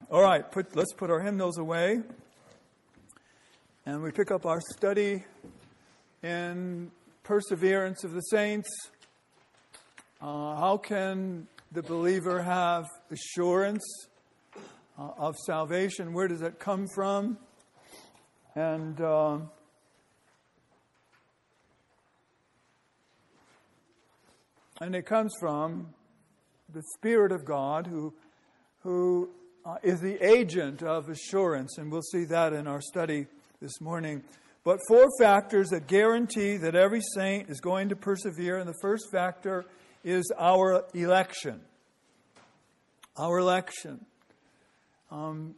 All right, let's put our hymnals away. And we pick up our study in Perseverance of the Saints. How can the believer have assurance of salvation? Where does that come from? And it comes from the Spirit of God who is the agent of assurance. And we'll see that in our study this morning. But 4 factors that guarantee that every saint is going to persevere. And the first factor is our election. Our election. And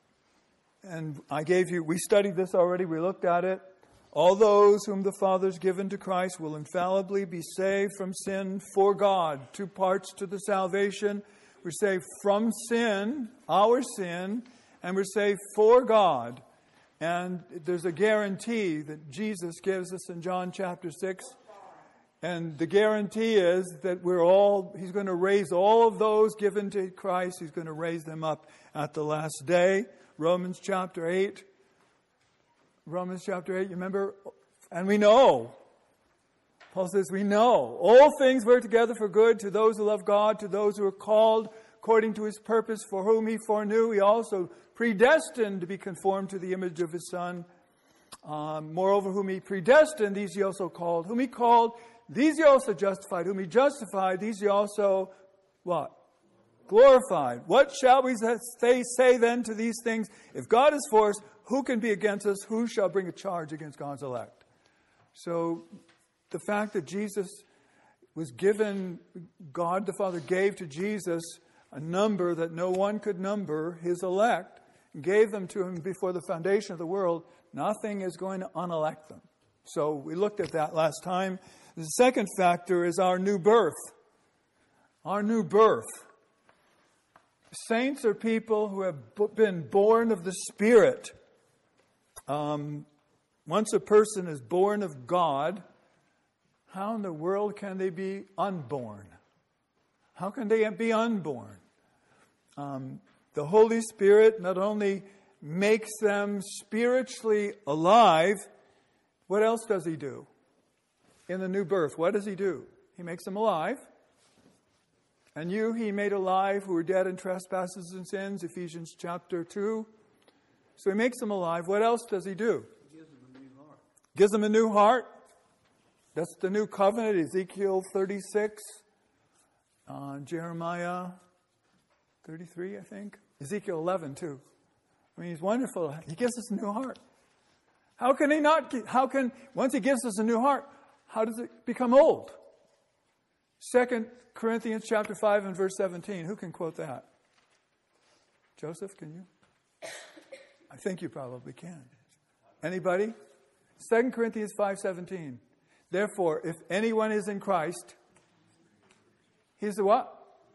we studied this already, we looked at it. All those whom the Father has given to Christ will infallibly be saved from sin for God. 2 parts to the salvation. We're saved from sin, our sin, and we're saved for God. And there's a guarantee that Jesus gives us in John chapter 6. And the guarantee is that He's going to raise all of those given to Christ. He's going to raise them up at the last day. Romans chapter 8, you remember? And we know. Paul says, we know. All things work together for good to those who love God, to those who are called according to His purpose, for whom He foreknew, He also predestined to be conformed to the image of His Son. Moreover, whom He predestined, these He also called. Whom He called, these He also justified. Whom He justified, these He also, what? Glorified. What shall we say then to these things? If God is for us, who can be against us? Who shall bring a charge against God's elect? So the fact that Jesus was given, God the Father gave to Jesus a number that no one could number, His elect, and gave them to Him before the foundation of the world, nothing is going to unelect them. So we looked at that last time. The second factor is our new birth. Our new birth. Saints are people who have been born of the Spirit. Once a person is born of God, how in the world can they be unborn? How can they be unborn? The Holy Spirit not only makes them spiritually alive, what else does He do? In the new birth, what does He do? He makes them alive. And you He made alive who were dead in trespasses and sins, Ephesians chapter 2. So He makes them alive. What else does He do? He gives them a new heart. Gives them a new heart. That's the new covenant, Ezekiel 36. Jeremiah 33, I think. Ezekiel 11, too. I mean, He's wonderful. He gives us a new heart. Once He gives us a new heart, how does it become old? 2 Corinthians chapter 5 and verse 17. Who can quote that? Joseph, can you? I think you probably can. Anybody? 2 Corinthians 5:17. Therefore, if anyone is in Christ, he's the what?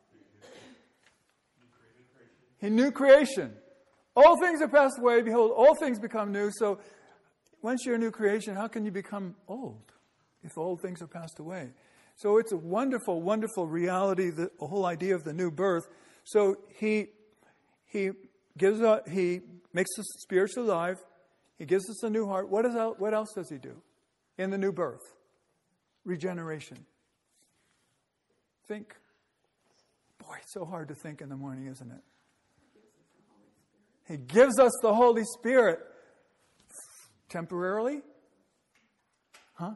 He new creation. All things are passed away. Behold, all things become new. So once you're a new creation, how can you become old if old things are passed away? So it's a wonderful, wonderful reality, the whole idea of the new birth. So He makes us spiritually alive. He gives us a new heart. What else does He do in the new birth? Regeneration. Think. Boy, it's so hard to think in the morning, isn't it? He gives us the Holy Spirit. Temporarily? Huh?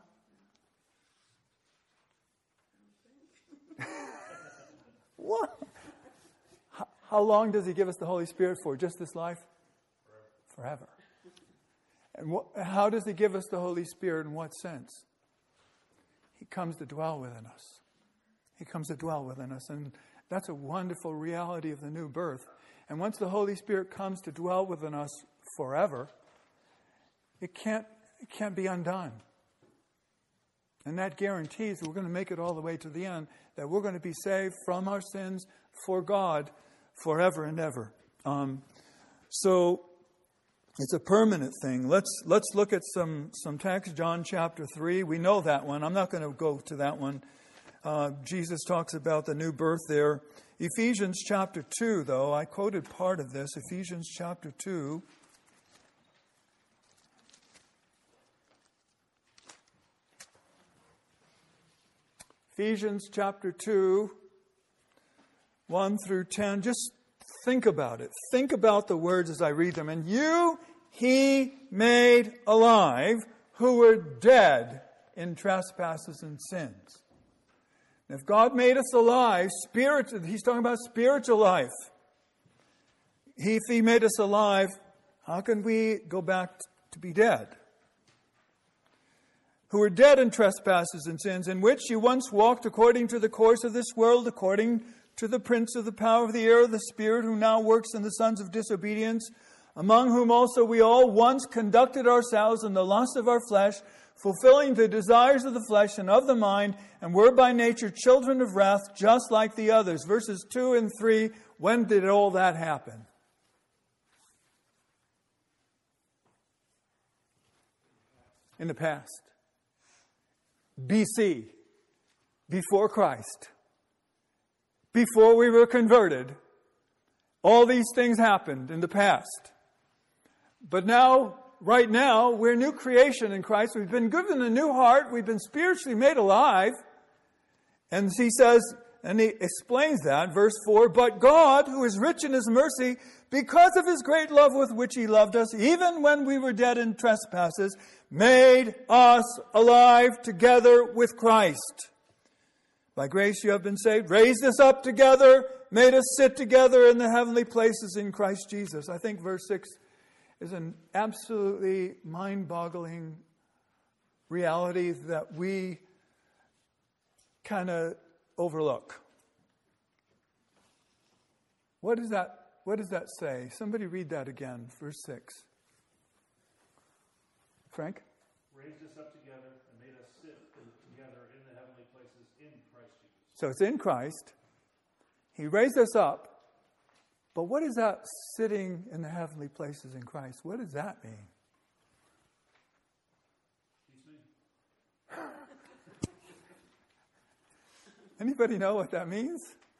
What? How long does He give us the Holy Spirit for? Just this life? Forever. And how does He give us the Holy Spirit? In what sense? He comes to dwell within us. He comes to dwell within us. And that's a wonderful reality of the new birth. And once the Holy Spirit comes to dwell within us forever, it can't be undone. And that guarantees that we're going to make it all the way to the end, that we're going to be saved from our sins for God forever and ever. So it's a permanent thing. Let's look at some text. John chapter 3. We know that one. I'm not going to go to that one. Jesus talks about the new birth there. Ephesians chapter 2, though, I quoted part of this. Ephesians chapter 2. Ephesians chapter 2, 1 through 10. Just think about it. Think about the words as I read them. And you he made alive who were dead in trespasses and sins. If God made us alive, he's talking about spiritual life. If he made us alive, how can we go back to be dead? Who were dead in trespasses and sins, in which you once walked according to the course of this world, according to the prince of the power of the air, the spirit who now works in the sons of disobedience, among whom also we all once conducted ourselves in the lust of our flesh, fulfilling the desires of the flesh and of the mind, and were by nature children of wrath, just like the others. Verses 2 and 3, when did all that happen? In the past. BC. Before Christ. Before we were converted. All these things happened in the past. But now, right now, we're new creation in Christ. We've been given a new heart. We've been spiritually made alive. And he says, and he explains that, verse 4, but God, who is rich in his mercy, because of his great love with which he loved us, even when we were dead in trespasses, made us alive together with Christ. By grace you have been saved, raised us up together, made us sit together in the heavenly places in Christ Jesus. I think verse 6 is an absolutely mind-boggling reality that we kind of overlook. What does that say? Somebody read that again, verse 6. Frank? Raised us up together and made us sit together in the heavenly places in Christ Jesus. So it's in Christ. He raised us up. But what is that sitting in the heavenly places in Christ? What does that mean? Anybody know what that means?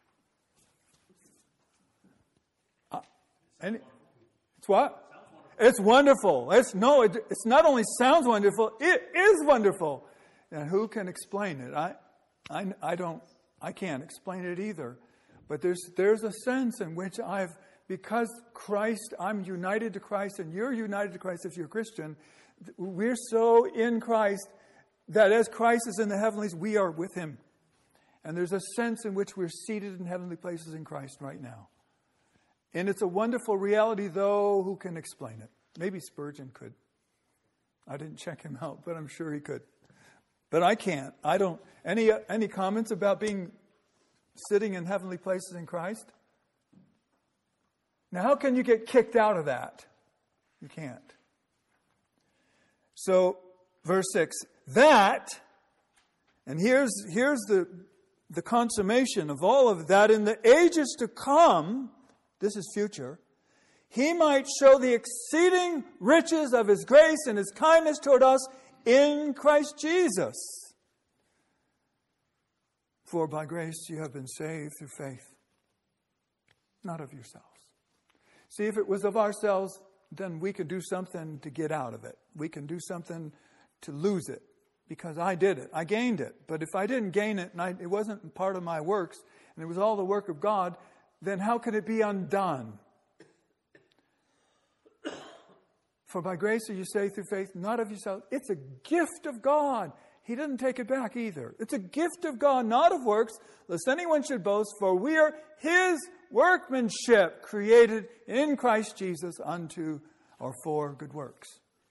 It's what? It's wonderful. It's not only sounds wonderful, it is wonderful. And who can explain it? I can't explain it either. But there's a sense in which because Christ, I'm united to Christ and you're united to Christ if you're a Christian, we're so in Christ that as Christ is in the heavenlies, we are with him. And there's a sense in which we're seated in heavenly places in Christ right now. And it's a wonderful reality, though, who can explain it? Maybe Spurgeon could. I didn't check him out, but I'm sure he could. But I can't. I don't. Any comments about being sitting in heavenly places in Christ? Now, how can you get kicked out of that? You can't. So, verse 6, that, and here's the consummation of all of that, in the ages to come, this is future, he might show the exceeding riches of his grace and his kindness toward us in Christ Jesus. For by grace you have been saved through faith, not of yourselves. See, if it was of ourselves, then we could do something to get out of it. We can do something to lose it, because I did it. I gained it. But if I didn't gain it, and it wasn't part of my works, and it was all the work of God, then how could it be undone? For by grace are you saved through faith, not of yourselves. It's a gift of God. He didn't take it back either. It's a gift of God, not of works, lest anyone should boast, for we are his workmanship, created in Christ Jesus unto or for good works.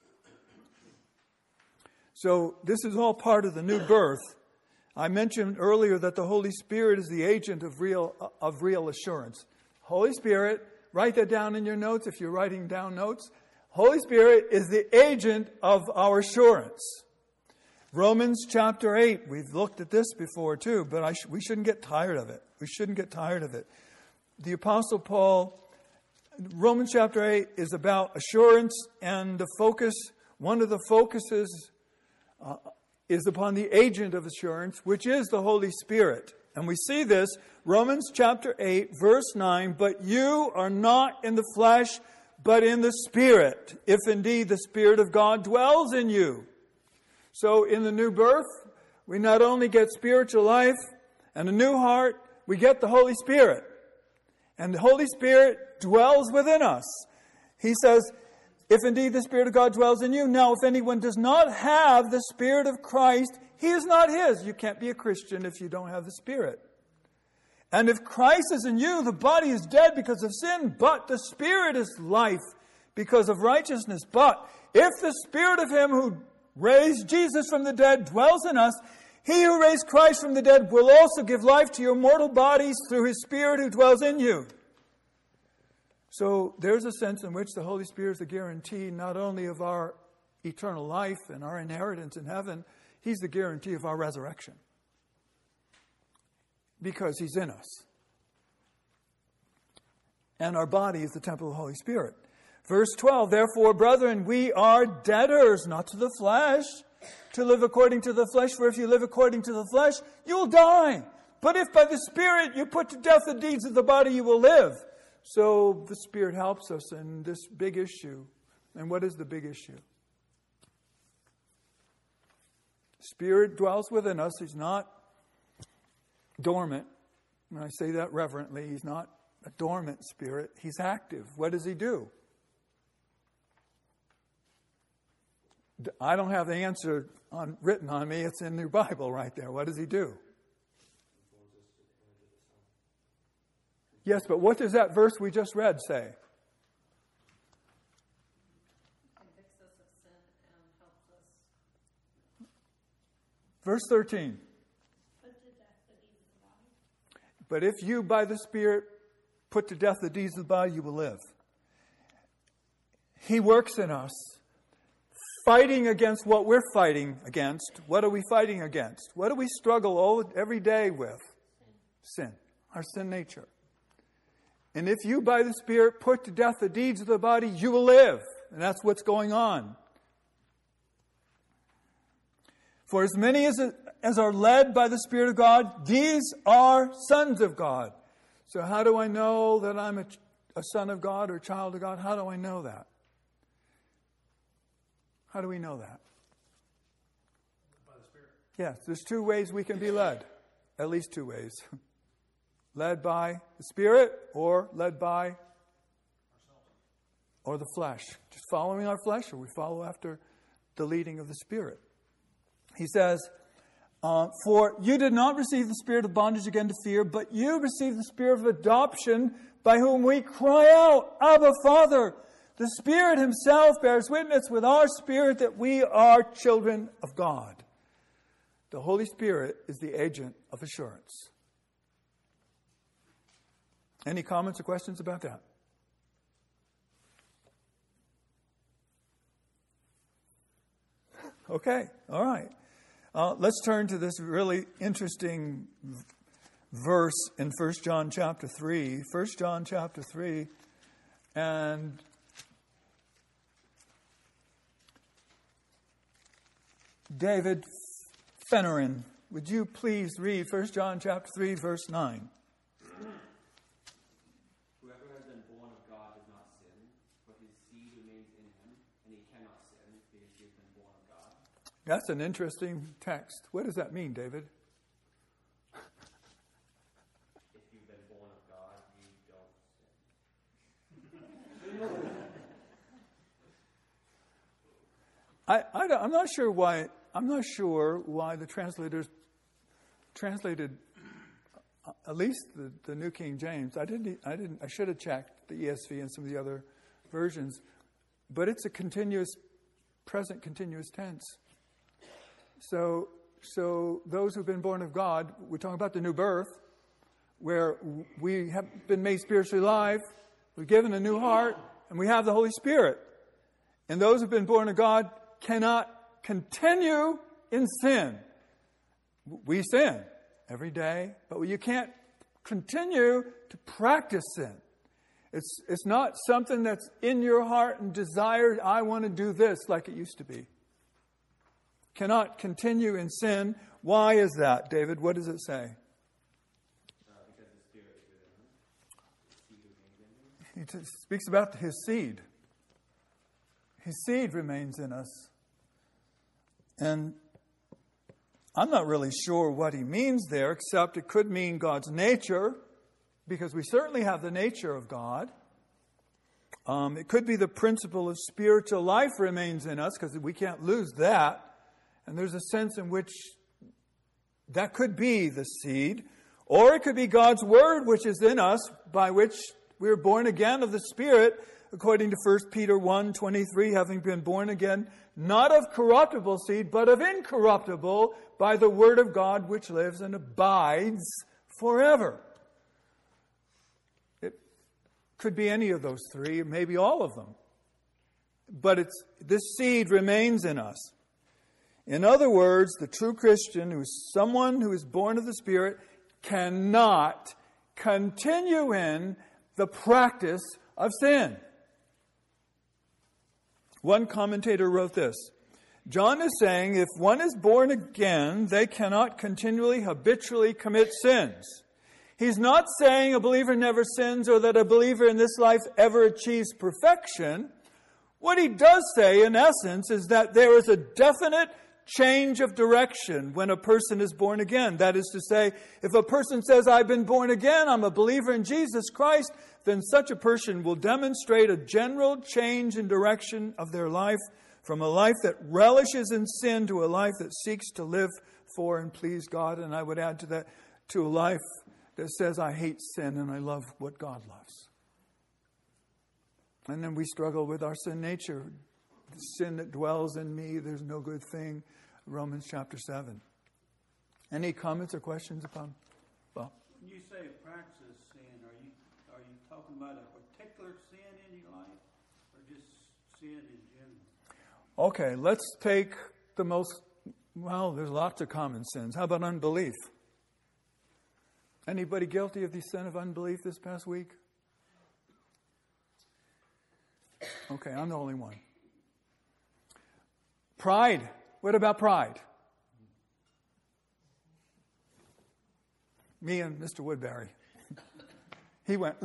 So this is all part of the new birth. I mentioned earlier that the Holy Spirit is the agent of real assurance. Holy Spirit, write that down in your notes if you're writing down notes. Holy Spirit is the agent of our assurance. Romans chapter 8, we've looked at this before too, but we shouldn't get tired of it. We shouldn't get tired of it. The Apostle Paul, Romans chapter 8 is about assurance, and one of the focuses is upon the agent of assurance, which is the Holy Spirit. And we see this, Romans chapter 8, verse 9, but you are not in the flesh, but in the Spirit, if indeed the Spirit of God dwells in you. So in the new birth, we not only get spiritual life and a new heart, we get the Holy Spirit. And the Holy Spirit dwells within us. He says, if indeed the Spirit of God dwells in you. Now, if anyone does not have the Spirit of Christ, he is not his. You can't be a Christian if you don't have the Spirit. And if Christ is in you, the body is dead because of sin, but the Spirit is life because of righteousness. But if the Spirit of him who raised Jesus from the dead dwells in us, he who raised Christ from the dead will also give life to your mortal bodies through his Spirit who dwells in you. So there's a sense in which the Holy Spirit is the guarantee not only of our eternal life and our inheritance in heaven, he's the guarantee of our resurrection. Because he's in us. And our body is the temple of the Holy Spirit. Verse 12, therefore, brethren, we are debtors, not to the flesh, to live according to the flesh. For if you live according to the flesh, you will die. But if by the Spirit you put to death the deeds of the body, you will live. So the Spirit helps us in this big issue. And what is the big issue? Spirit dwells within us. He's not dormant. When I say that reverently, he's not a dormant spirit. He's active. What does he do? I don't have the answer written on me. It's in your Bible right there. What does he do? Yes, but what does that verse we just read say? Convicts us of sin and helps us. Verse 13. But if you by the Spirit put to death the deeds of the body, you will live. He works in us, fighting against what we're fighting against. What are we fighting against? What do we struggle every day with? Sin. Our sin nature. And if you by the Spirit put to death the deeds of the body, you will live. And that's what's going on. For as many as are led by the Spirit of God, these are sons of God. So how do I know that I'm a son of God or a child of God? How do I know that? How do we know that? By the Spirit. Yes, there's two ways we can be led. At least two ways. Led by the Spirit or led by or the flesh. Just following our flesh, or we follow after the leading of the Spirit. He says, for you did not receive the spirit of bondage again to fear, but you received the Spirit of adoption, by whom we cry out, Abba, Father. The Spirit himself bears witness with our spirit that we are children of God. The Holy Spirit is the agent of assurance. Any comments or questions about that? Okay, all right. Let's turn to this really interesting verse in 1 John chapter 3. 1 John chapter 3. And David Fennerin, would you please read 1 John chapter 3, verse 9? That's an interesting text. What does that mean, David? If you've been born of God, you don't sin. I'm not sure why. I'm not sure why the translators translated at least the New King James. I should have checked the ESV and some of the other versions, but it's a present continuous tense. So those who've been born of God, we're talking about the new birth, where we have been made spiritually alive, we're given a new heart, and we have the Holy Spirit. And those who've been born of God cannot continue in sin. We sin every day, but you can't continue to practice sin. It's not something that's in your heart and desired, I want to do this like it used to be. cannot continue in sin. Why is that, David? What does it say? Because the Spirit is within us. The seed remains in us. He speaks about his seed. His seed remains in us. And I'm not really sure what he means there, except it could mean God's nature, because we certainly have the nature of God. It could be the principle of spiritual life remains in us, because we can't lose that. And there's a sense in which that could be the seed. Or it could be God's word, which is in us, by which we are born again of the Spirit, according to 1 Peter 1:23, having been born again, not of corruptible seed, but of incorruptible, by the word of God, which lives and abides forever. It could be any of those three, maybe all of them. But this seed remains in us. In other words, the true Christian, who is someone who is born of the Spirit, cannot continue in the practice of sin. One commentator wrote this: John is saying if one is born again, they cannot continually, habitually commit sins. He's not saying a believer never sins or that a believer in this life ever achieves perfection. What he does say, in essence, is that there is a definite change of direction when a person is born again. That is to say, if a person says, I've been born again, I'm a believer in Jesus Christ, then such a person will demonstrate a general change in direction of their life from a life that relishes in sin to a life that seeks to live for and please God. And I would add to that, to a life that says, I hate sin and I love what God loves. And then we struggle with our sin nature. The sin that dwells in me, there's no good thing. Romans chapter 7. Any comments or questions upon? Well, when you say practice sin, are you talking about a particular sin in your life, or just sin in general? Okay, let's take the most, there's lots of common sins. How about unbelief? Anybody guilty of the sin of unbelief this past week? Okay, I'm the only one. Pride. What about pride? Me and Mr. Woodbury. He went,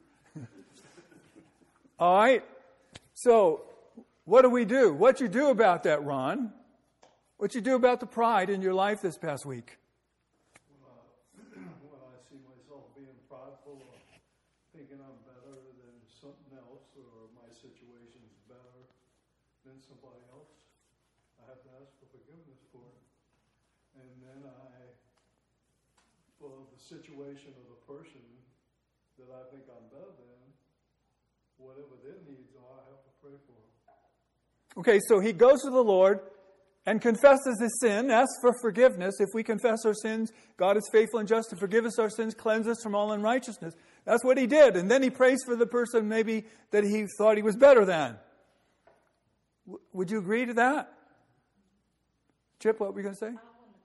All right. So, what do we do? What you do about that, Ron? What you do about the pride in your life this past week? When I see myself being prideful or thinking I'm better than something else, or my situation's better than somebody else, I have to ask for forgiveness for it. And then for the situation of the person that I think I'm better than, whatever their needs are, I have to pray for them. Okay, so he goes to the Lord and confesses his sin, asks for forgiveness. If we confess our sins, God is faithful and just to forgive us our sins, cleanse us from all unrighteousness. That's what he did. And then he prays for the person maybe that he thought he was better than. Would you agree to that? Chip, what were you going to say?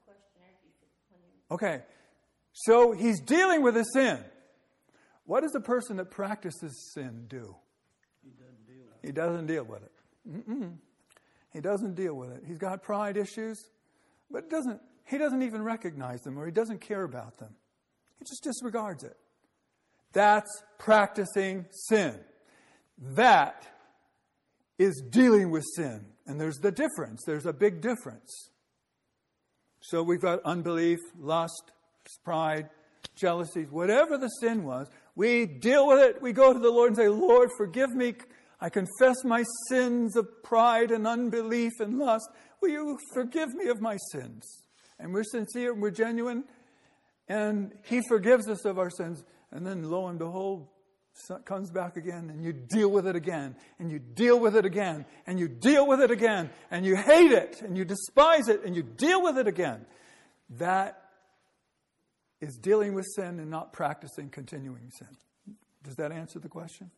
Okay. So he's dealing with a sin. What does a person that practices sin do? He doesn't deal with it. He doesn't deal with it. He's got pride issues, but he doesn't even recognize them, or he doesn't care about them. He just disregards it. That's practicing sin. That is dealing with sin. And there's the difference. There's a big difference. So we've got unbelief, lust, pride, jealousy, whatever the sin was. We deal with it. We go to the Lord and say, Lord, forgive me. I confess my sins of pride and unbelief and lust. Will you forgive me of my sins? And we're sincere and we're genuine. And he forgives us of our sins. And then lo and behold, it comes back again, and you deal with it again, and you deal with it again, and you deal with it again, and you hate it, and you despise it, and you deal with it again. That is dealing with sin and not practicing continuing sin. Does that answer the question?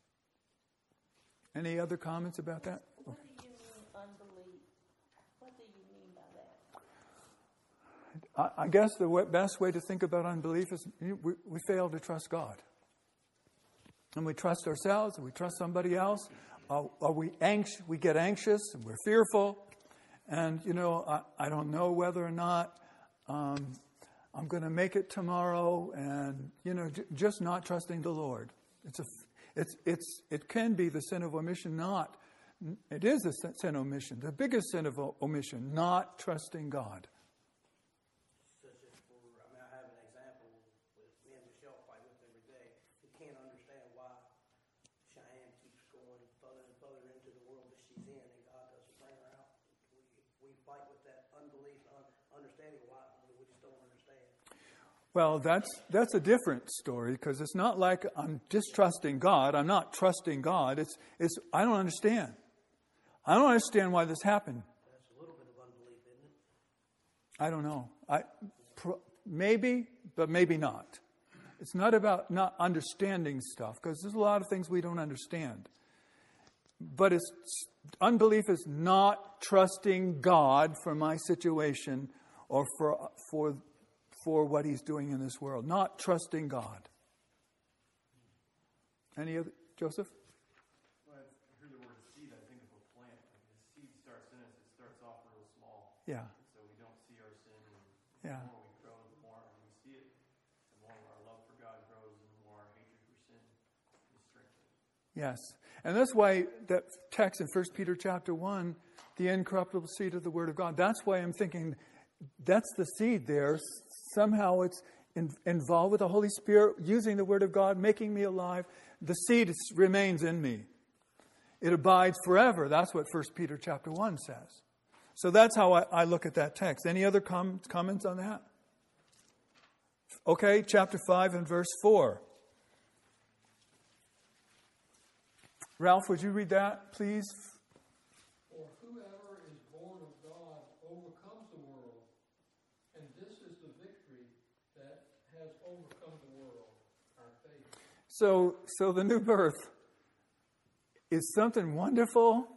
Any other comments about that? What do you mean unbelief? What do you mean by that? I guess the best way to think about unbelief is we fail to trust God. And we trust ourselves, and we trust somebody else. Are we anxious? We get anxious, and we're fearful. And, I don't know whether or not I'm going to make it tomorrow, and, just not trusting the Lord. It can be the sin of omission, it is a sin of omission, the biggest sin of omission, not trusting God. Such as I have an example with me and Michelle fight with every day. We can't understand why Cheyenne keeps going further and further into the world that she's in, and God doesn't bring her out. We fight with that unbelief, understanding why we just don't understand. Well, that's a different story, because it's not like I'm distrusting God. I'm not trusting God. It's I don't understand. I don't understand why this happened. That's a little bit of unbelief, isn't it? I don't know. Maybe, but maybe not. It's not about not understanding stuff, because there's a lot of things we don't understand. But unbelief is not trusting God for my situation or for what He's doing in this world. Not trusting God. Any other, Joseph? When I hear the word seed, I think of a plant. Like the seed starts in us, it starts off real small. Yeah. So we don't see our sin. And Yeah. the more we grow, the more we see it, the more our love for God grows, and the more our hatred for sin is strengthened. Yes. And that's why that text in 1 Peter chapter 1, the incorruptible seed of the Word of God, that's why I'm thinking that's the seed there. Somehow it's involved with the Holy Spirit, using the Word of God, making me alive. The seed remains in me. It abides forever. That's what 1 Peter chapter 1 says. So that's how I look at that text. Any other comments on that? Okay, chapter 5 and verse 4. Ralph, would you read that, please? For whoever is born of God overcomes the world, and this is the victory that has overcome the world, our faith. So the new birth is something wonderful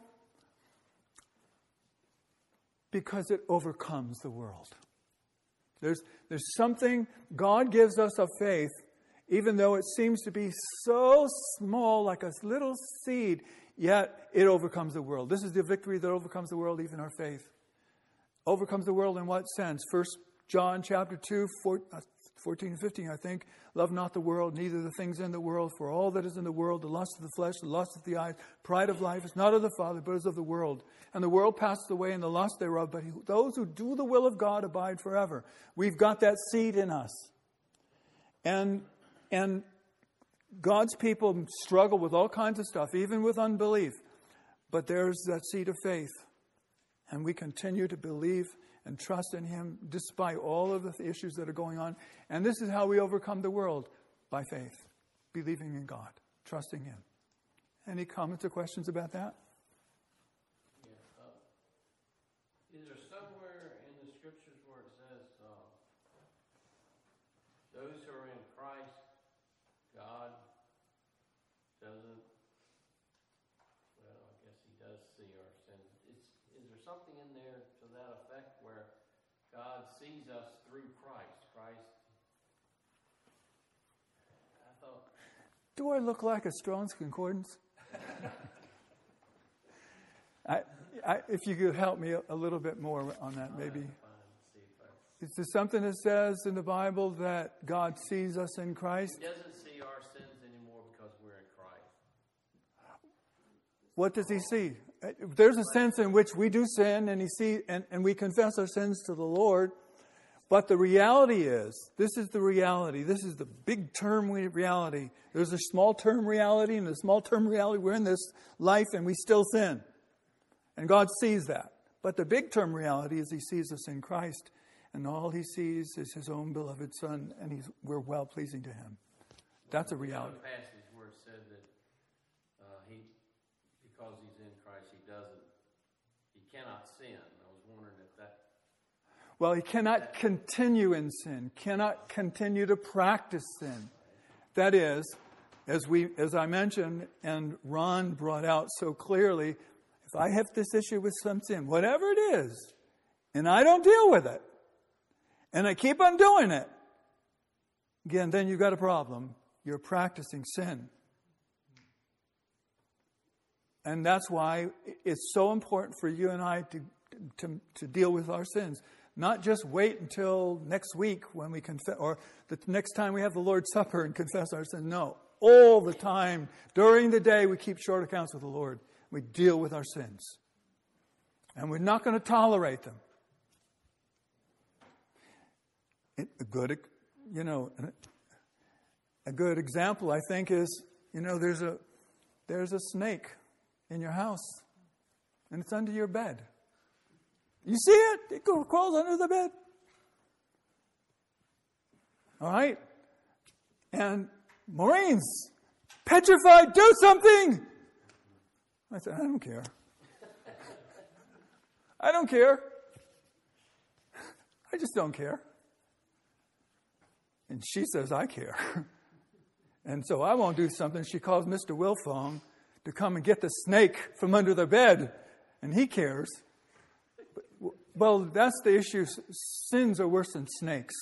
because it overcomes the world. There's something God gives us of faith, even though it seems to be so small, like a little seed, yet it overcomes the world. This is the victory that overcomes the world, even our faith. Overcomes the world in what sense? 1 John chapter 2, 14 and 15, I think. Love not the world, neither the things in the world. For all that is in the world, the lust of the flesh, the lust of the eyes, pride of life, is not of the Father, but is of the world. And the world passes away and the lust thereof, but those who do the will of God abide forever. We've got that seed in us. And God's people struggle with all kinds of stuff, even with unbelief. But there's that seed of faith. And we continue to believe and trust in Him despite all of the issues that are going on. And this is how we overcome the world, by faith, believing in God, trusting Him. Any comments or questions about that? Yeah. Is there somewhere in the Scriptures where it says, those who are in Christ, God doesn't, well, I guess He does see our sins. Is there something in there to that effect where God sees us through Christ? I thought... Do I look like a Strong's Concordance? If you could help me a little bit more on that, maybe. Is there something that says in the Bible that God sees us in Christ? He doesn't see our sins anymore because we're in Christ. What does He see? There's a sense in which we do sin and we confess our sins to the Lord. But the reality is, this is the reality. This is the big term reality. There's a small term reality, and the small term reality, we're in this life and we still sin. And God sees that. But the big term reality is He sees us in Christ, and all He sees is His own beloved Son, and we're well pleasing to Him. That's a reality. There's a passage where it said that because He's in Christ, He cannot sin. I was wondering if that... Well, He cannot continue in sin, cannot continue to practice sin. That is, as I mentioned, and Ron brought out so clearly, if I have this issue with some sin, whatever it is, and I don't deal with it, and I keep on doing it, again, then you've got a problem. You're practicing sin. And that's why it's so important for you and I to to deal with our sins. Not just wait until next week when we confess, or the next time we have the Lord's Supper and confess our sins. No, all the time, during the day, we keep short accounts with the Lord. We deal with our sins. And we're not going to tolerate them. A good example, I think, is, there's a snake in your house, and it's under your bed. You see it? It crawls under the bed. All right? And Maureen's petrified, do something! I said, I don't care. I don't care. I just don't care. And she says, I care. And so I won't do something. She calls Mr. Wilfong to come and get the snake from under the bed. And he cares. Well, that's the issue. Sins are worse than snakes.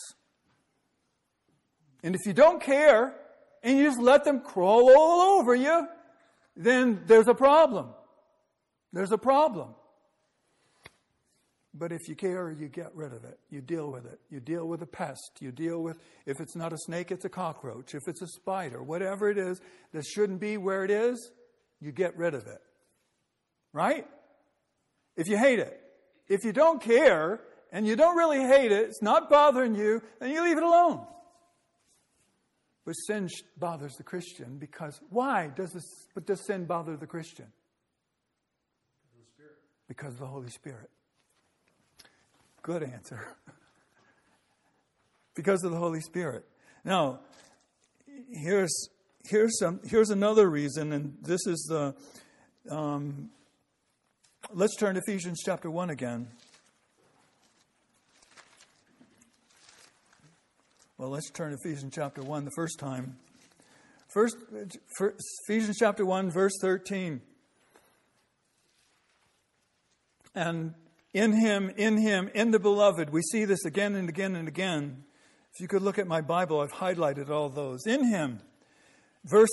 And if you don't care, and you just let them crawl all over you, then there's a problem. There's a problem. But if you care, you get rid of it. You deal with it. You deal with a pest. You deal with, if it's not a snake, it's a cockroach. If it's a spider, whatever it is that shouldn't be where it is, you get rid of it. Right? If you hate it. If you don't care, and you don't really hate it, it's not bothering you, then you leave it alone. But sin bothers the Christian because, why does sin bother the Christian? Because of the Holy Spirit. Good answer. Because of the Holy Spirit. Now, here's another reason, and this is the. Let's turn to Ephesians chapter 1 again. Well, let's turn to Ephesians chapter 1 the first time. First, Ephesians chapter 1, verse 13. And in Him, in the Beloved. We see this again and again and again. If you could look at my Bible, I've highlighted all those. In Him. Verse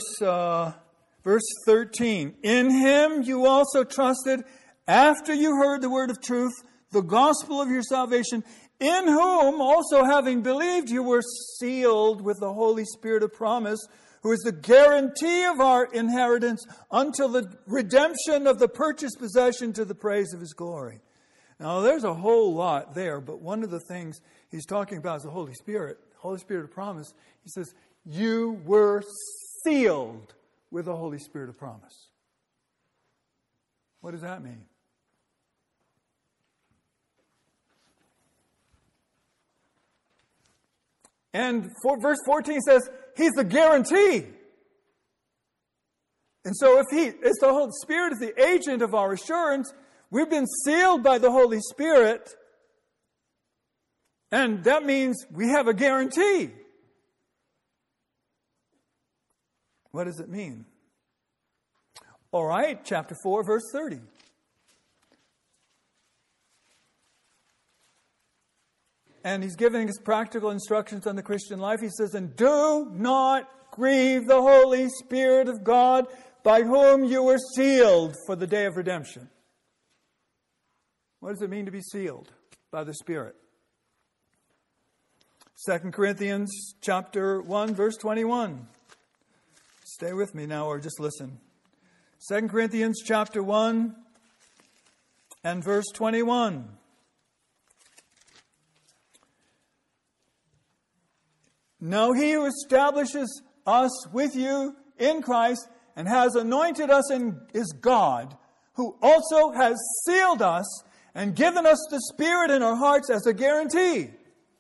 13. In Him you also trusted after you heard the word of truth, the gospel of your salvation, in whom also having believed you were sealed with the Holy Spirit of promise, who is the guarantee of our inheritance until the redemption of the purchased possession to the praise of His glory. Now, there's a whole lot there, but one of the things he's talking about is the Holy Spirit of promise. He says, you were sealed with the Holy Spirit of promise. What does that mean? And verse 14 says, He's the guarantee. And so if it's the Holy Spirit is the agent of our assurance, we've been sealed by the Holy Spirit, and that means we have a guarantee. What does it mean? All right, chapter 4, verse 30. And he's giving us practical instructions on the Christian life. He says, and do not grieve the Holy Spirit of God, by whom you were sealed for the day of redemption. What does it mean to be sealed by the Spirit? 2 Corinthians chapter 1, verse 21. Stay with me now or just listen. 2 Corinthians chapter 1 and verse 21. Now He who establishes us with you in Christ and has anointed us is God, who also has sealed us and given us the Spirit in our hearts as a guarantee.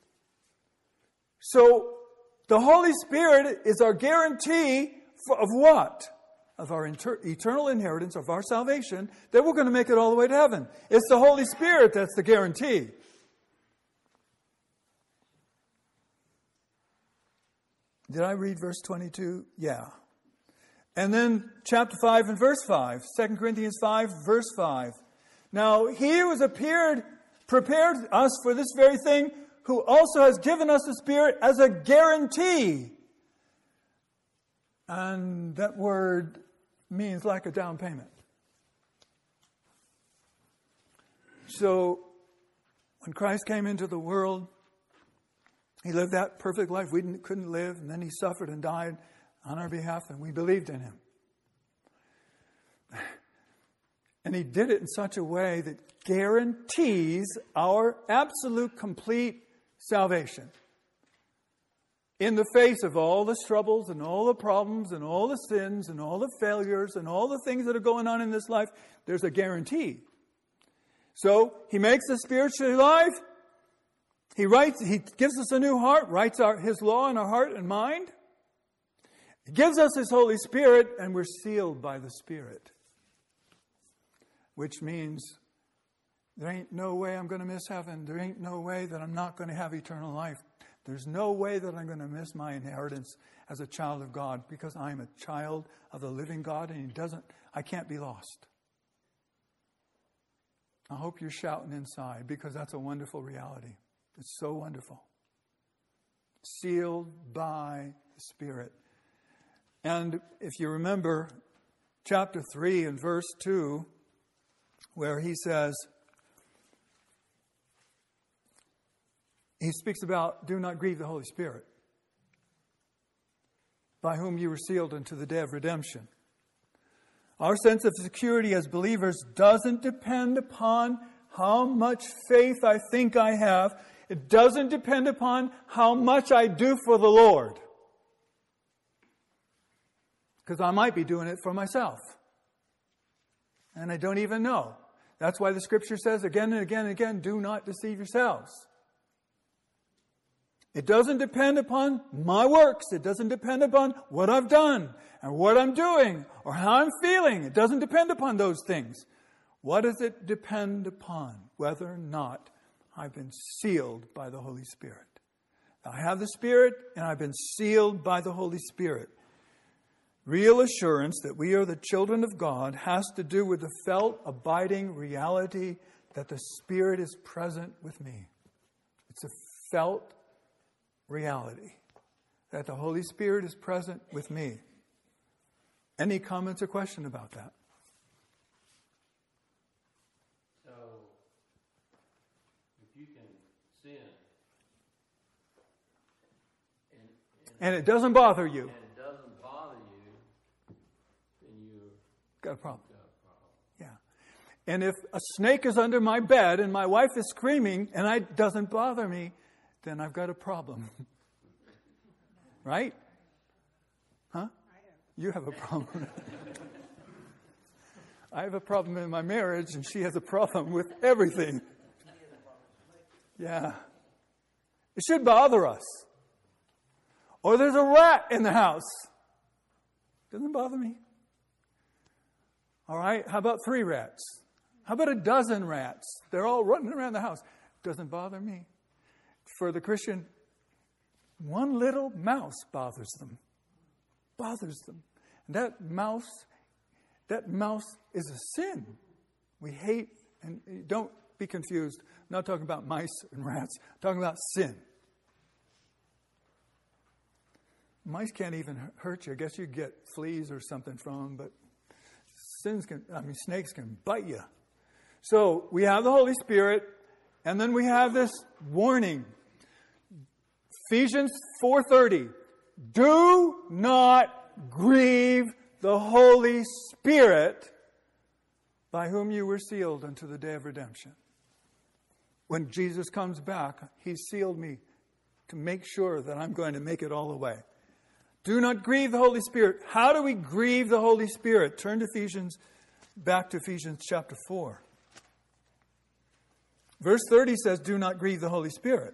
So, the Holy Spirit is our guarantee of what? Of our eternal inheritance, of our salvation, that we're going to make it all the way to heaven. It's the Holy Spirit that's the guarantee. Did I read verse 22? Yeah. And then chapter 5 and verse 5. 2 Corinthians 5, verse 5. Now, He who has prepared us for this very thing, who also has given us the Spirit as a guarantee. And that word means like a down payment. So, when Christ came into the world, He lived that perfect life we couldn't live, and then He suffered and died on our behalf, and we believed in Him. And He did it in such a way that guarantees our absolute, complete salvation. In the face of all the troubles and all the problems and all the sins and all the failures and all the things that are going on in this life, there's a guarantee. So, He makes us spiritually alive. He gives us a new heart, writes His law in our heart and mind. He gives us His Holy Spirit, and we're sealed by the Spirit. Which means there ain't no way I'm going to miss heaven. There ain't no way that I'm not going to have eternal life. There's no way that I'm going to miss my inheritance as a child of God, because I'm a child of the living God, and I can't be lost. I hope you're shouting inside, because that's a wonderful reality. It's so wonderful. Sealed by the Spirit. And if you remember chapter 3 and verse 2, where he says, he speaks about, do not grieve the Holy Spirit, by whom you were sealed unto the day of redemption. Our sense of security as believers doesn't depend upon how much faith I think I have. It doesn't depend upon how much I do for the Lord. Because I might be doing it for myself. And I don't even know. That's why the Scripture says again and again and again, do not deceive yourselves. It doesn't depend upon my works. It doesn't depend upon what I've done and what I'm doing or how I'm feeling. It doesn't depend upon those things. What does it depend upon? Whether or not I've been sealed by the Holy Spirit. I have the Spirit, and I've been sealed by the Holy Spirit. Real assurance that we are the children of God has to do with the felt, abiding reality that the Spirit is present with me. It's a felt reality that the Holy Spirit is present with me. Any comments or question about that? So, if you can sin, and it doesn't bother you, got a problem. Yeah. And if a snake is under my bed and my wife is screaming and it doesn't bother me, then I've got a problem. Right? Huh? You have a problem. I have a problem in my marriage, and she has a problem with everything. Yeah. It should bother us. Or there's a rat in the house. Doesn't bother me. All right, how about 3 rats? How about a dozen rats? They're all running around the house. Doesn't bother me. For the Christian, one little mouse bothers them. Bothers them. And that mouse is a sin. We hate, and don't be confused. I'm not talking about mice and rats. I'm talking about sin. Mice can't even hurt you. I guess you get fleas or something from them, but snakes can bite you. So we have the Holy Spirit, and then we have this warning. Ephesians 4:30. Do not grieve the Holy Spirit, by whom you were sealed unto the day of redemption. When Jesus comes back, He sealed me to make sure that I'm going to make it all the way. Do not grieve the Holy Spirit. How do we grieve the Holy Spirit? Turn to back to Ephesians chapter 4. Verse 30 says, do not grieve the Holy Spirit.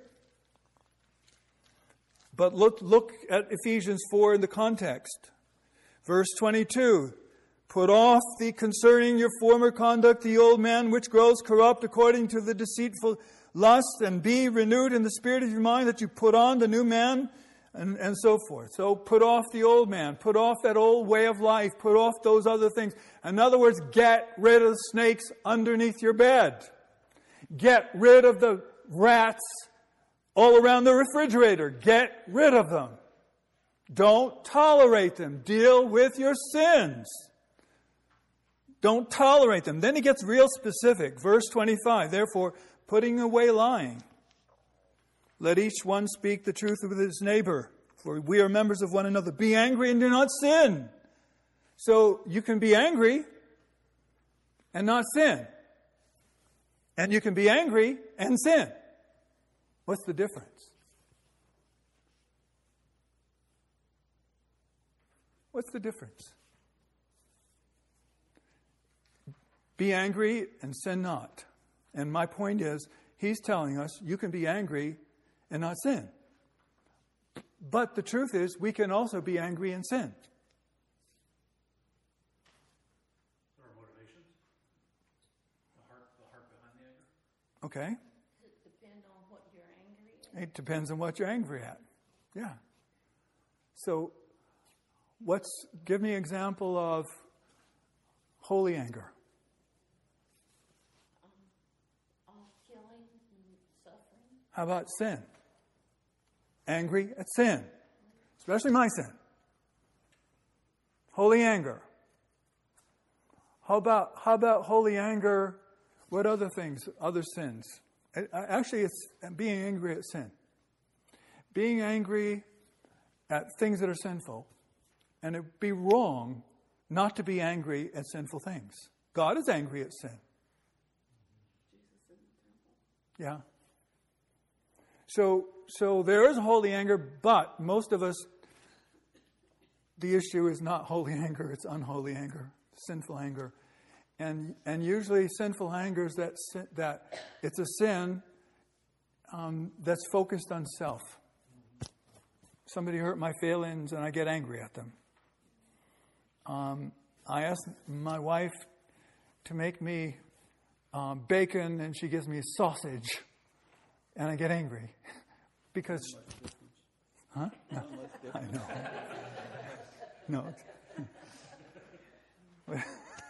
But look at Ephesians 4 in the context. Verse 22, put off concerning your former conduct the old man which grows corrupt according to the deceitful lust, and be renewed in the spirit of your mind, that you put on the new man, and so forth. So put off the old man. Put off that old way of life. Put off those other things. In other words, get rid of the snakes underneath your bed. Get rid of the rats all around the refrigerator. Get rid of them. Don't tolerate them. Deal with your sins. Don't tolerate them. Then he gets real specific. Verse 25, therefore, putting away lying, let each one speak the truth with his neighbor, for we are members of one another. Be angry and do not sin. So you can be angry and not sin. And you can be angry and sin. What's the difference? What's the difference? Be angry and sin not. And my point is, he's telling us you can be angry and not sin. But the truth is, we can also be angry and sin. What are motivations? The heart behind the anger? Okay. Does it depend on what you're angry at? It depends on what you're angry at. Yeah. So, give me an example of holy anger. Killing and suffering. How about sin? Angry at sin, especially my sin. Holy anger. How about holy anger? What other things? Other sins? Actually, it's being angry at sin. Being angry at things that are sinful. And it'd be wrong not to be angry at sinful things. God is angry at sin. Yeah. So there is holy anger, but most of us, the issue is not holy anger, it's unholy anger, sinful anger. And usually sinful anger is that it's a sin that's focused on self. Somebody hurt my feelings and I get angry at them. I asked my wife to make me bacon and she gives me sausage and I get angry. Because... Huh? No, I know. No.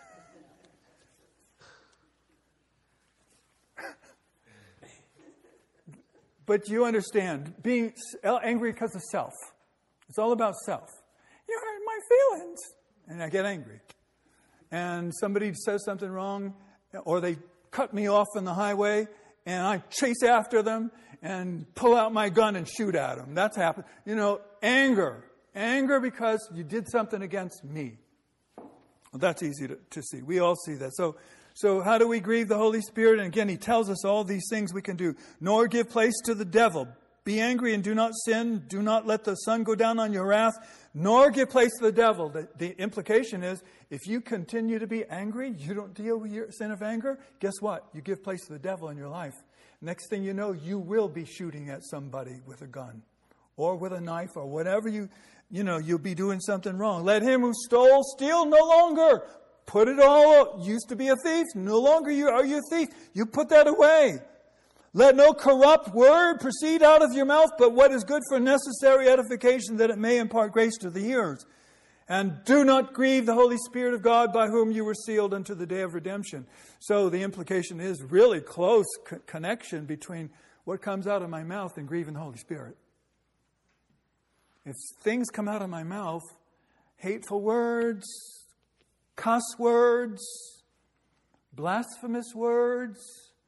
But you understand, being angry because of self. It's all about self. You hurt my feelings. And I get angry. And somebody says something wrong, or they cut me off on the highway, and I chase after them and pull out my gun and shoot at them. That's happened. Anger. Anger because you did something against me. Well, that's easy to see. We all see that. So how do we grieve the Holy Spirit? And again, he tells us all these things we can do. Nor give place to the devil. Be angry and do not sin. Do not let the sun go down on your wrath. Nor give place to the devil. The implication is, if you continue to be angry, you don't deal with your sin of anger, guess what? You give place to the devil in your life. Next thing you know, you will be shooting at somebody with a gun or with a knife or whatever you'll be doing something wrong. Let him who stole steal no longer. Put it all, used to be a thief, no longer are you a thief. You put that away. Let no corrupt word proceed out of your mouth, but what is good for necessary edification, that it may impart grace to the hearers. And do not grieve the Holy Spirit of God, by whom you were sealed unto the day of redemption. So the implication is really close connection between what comes out of my mouth and grieving the Holy Spirit. If things come out of my mouth, hateful words, cuss words, blasphemous words,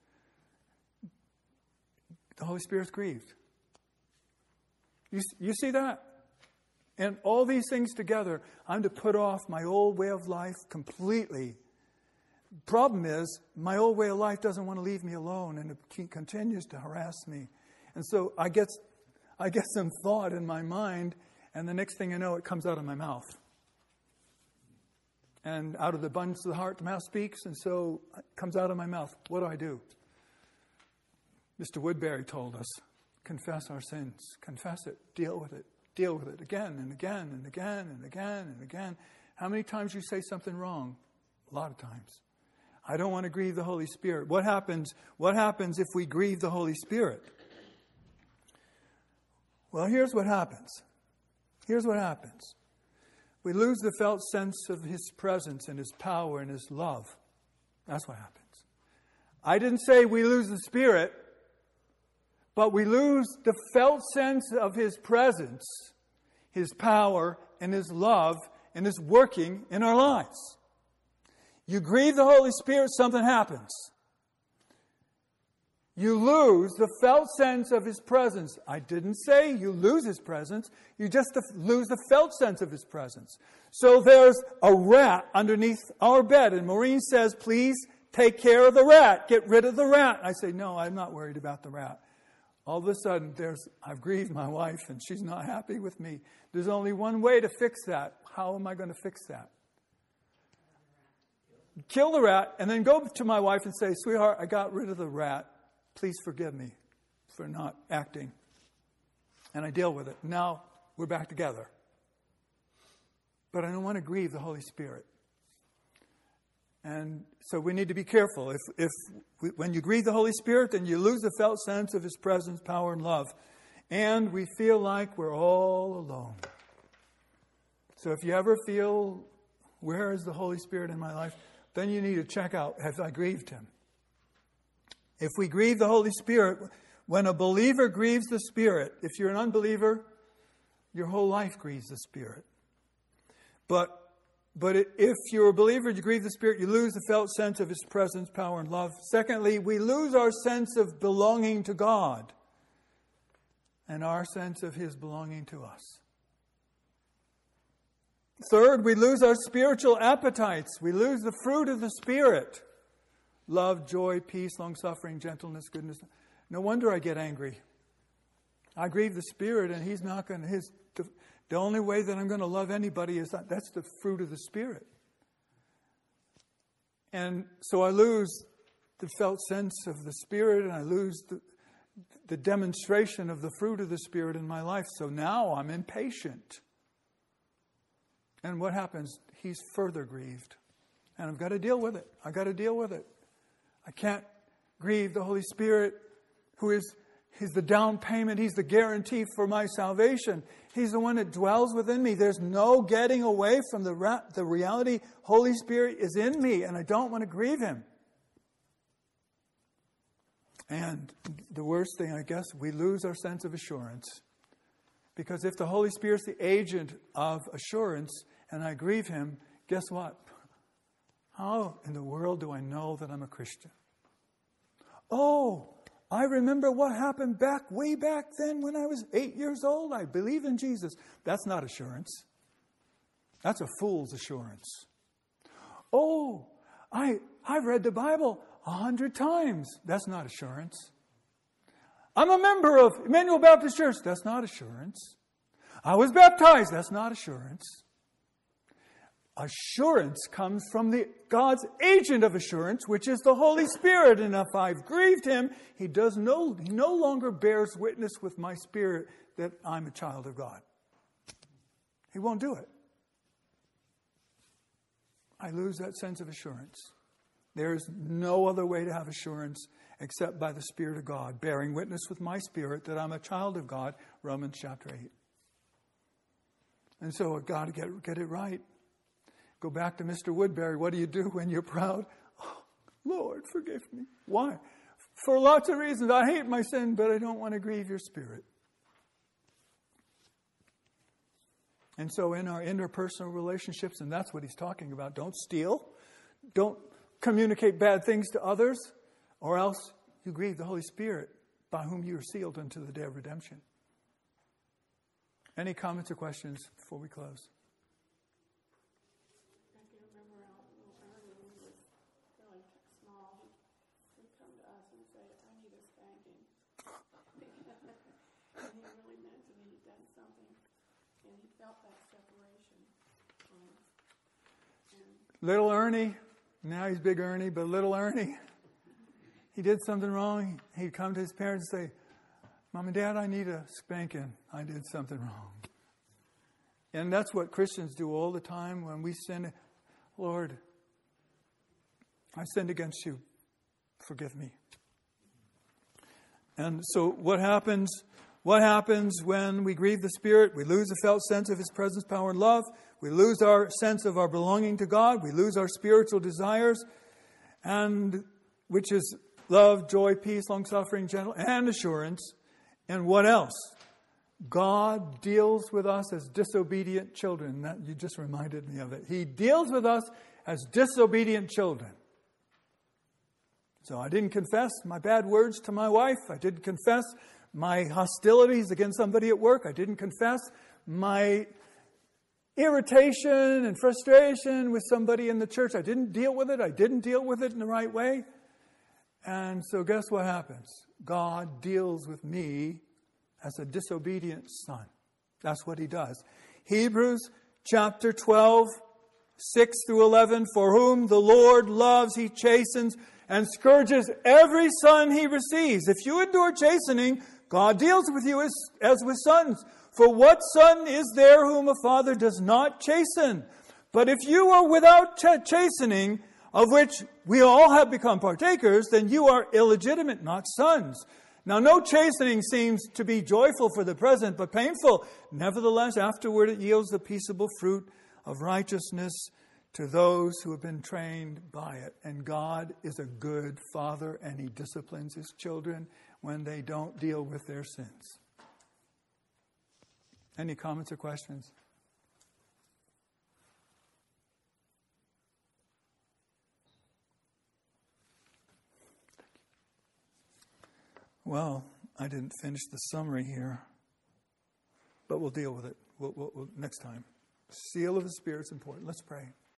the Holy Spirit's grieved. You see that? And all these things together, I'm to put off my old way of life completely. Problem is, my old way of life doesn't want to leave me alone, and it continues to harass me. And so I get some thought in my mind, and the next thing I know, it comes out of my mouth. And out of the abundance of the heart, the mouth speaks, and so it comes out of my mouth. What do? Mr. Woodbury told us, confess our sins. Confess it. Deal with it. Deal with it again and again and again and again and again. How many times you say something wrong? A lot of times. I don't want to grieve the Holy Spirit. What happens if we grieve the Holy Spirit? Well, here's what happens. We lose the felt sense of His presence and His power and His love. That's what happens. I didn't say we lose the Spirit, but we lose the felt sense of His presence, His power, and His love, and His working in our lives. You grieve the Holy Spirit, something happens. You lose the felt sense of His presence. I didn't say you lose His presence. You just lose the felt sense of His presence. So there's a rat underneath our bed. And Maureen says, please take care of the rat. Get rid of the rat. I say, no, I'm not worried about the rat. All of a sudden, I've grieved my wife and she's not happy with me. There's only one way to fix that. How am I going to fix that? Kill the rat and then go to my wife and say, sweetheart, I got rid of the rat. Please forgive me for not acting. And I deal with it. Now we're back together. But I don't want to grieve the Holy Spirit. And so we need to be careful. When you grieve the Holy Spirit, then you lose the felt sense of His presence, power, and love. And we feel like we're all alone. So if you ever feel, where is the Holy Spirit in my life? Then you need to check out, have I grieved Him? If we grieve the Holy Spirit, when a believer grieves the Spirit, if you're an unbeliever, your whole life grieves the Spirit. But if you're a believer, you grieve the Spirit, you lose the felt sense of His presence, power, and love. Secondly, we lose our sense of belonging to God and our sense of His belonging to us. Third, we lose our spiritual appetites. We lose the fruit of the Spirit. Love, joy, peace, long-suffering, gentleness, goodness. No wonder I get angry. I grieve the Spirit, and He's not going to... The only way that I'm going to love anybody is that's the fruit of the Spirit. And so I lose the felt sense of the Spirit, and I lose the demonstration of the fruit of the Spirit in my life. So now I'm impatient. And what happens? He's further grieved. And I've got to deal with it. I've got to deal with it. I can't grieve the Holy Spirit, who is He's the down payment. He's the guarantee for my salvation. He's the one that dwells within me. There's no getting away from the reality. Holy Spirit is in me, and I don't want to grieve Him. And the worst thing, I guess, we lose our sense of assurance. Because if the Holy Spirit's the agent of assurance, and I grieve Him, guess what? How in the world do I know that I'm a Christian? Oh, I remember what happened way back then when I was 8 years old. I believe in Jesus. That's not assurance. That's a fool's assurance. Oh, I've read the Bible 100 times. That's not assurance. I'm a member of Emmanuel Baptist Church. That's not assurance. I was baptized. That's not assurance. Assurance comes from God's agent of assurance, which is the Holy Spirit. And if I've grieved Him, He no longer bears witness with my spirit that I'm a child of God. He won't do it. I lose that sense of assurance. There is no other way to have assurance except by the Spirit of God, bearing witness with my spirit that I'm a child of God, Romans chapter 8. And so I've got to get it right. Go back to Mr. Woodbury. What do you do when you're proud? Oh, Lord, forgive me. Why? For lots of reasons. I hate my sin, but I don't want to grieve your Spirit. And so in our interpersonal relationships, and that's what he's talking about, don't steal. Don't communicate bad things to others, or else you grieve the Holy Spirit, by whom you are sealed unto the day of redemption. Any comments or questions before we close? Little Ernie, now he's Big Ernie, but little Ernie, he did something wrong. He'd come to his parents and say, Mom and Dad, I need a spanking. I did something wrong. And that's what Christians do all the time when we sin. Lord, I sinned against you. Forgive me. And so what happens when we grieve the Spirit? We lose the felt sense of His presence, power, and love. We lose our sense of our belonging to God. We lose our spiritual desires, and which is love, joy, peace, long-suffering, gentle, and assurance. And what else? God deals with us as disobedient children. That, you just reminded me of it. He deals with us as disobedient children. So I didn't confess my bad words to my wife. I didn't confess my hostilities against somebody at work. I didn't confess my irritation and frustration with somebody in the church. I didn't deal with it. I didn't deal with it in the right way. And so guess what happens? God deals with me as a disobedient son. That's what he does. Hebrews chapter 12, 6 through 11. For whom the Lord loves, he chastens and scourges every son he receives. If you endure chastening, God deals with you as with sons. For what son is there whom a father does not chasten? But if you are without chastening, of which we all have become partakers, then you are illegitimate, not sons. Now, no chastening seems to be joyful for the present, but painful. Nevertheless, afterward it yields the peaceable fruit of righteousness to those who have been trained by it. And God is a good father, and he disciplines his children when they don't deal with their sins. Any comments or questions? Well, I didn't finish the summary here, but we'll deal with it we'll next time. Seal of the Spirit is important. Let's pray.